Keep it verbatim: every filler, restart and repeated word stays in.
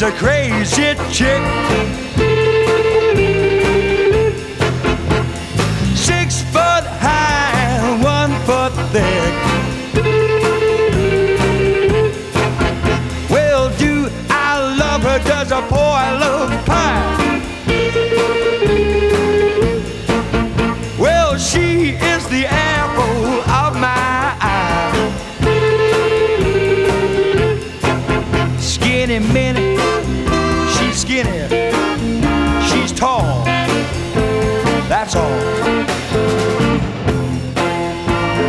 a crazy chick. Six foot high, one foot thick. Well, do I love her? Does a boy love pie? Well, she is the apple of my eye. Skinny Minnie, she's skinny, she's tall, that's all.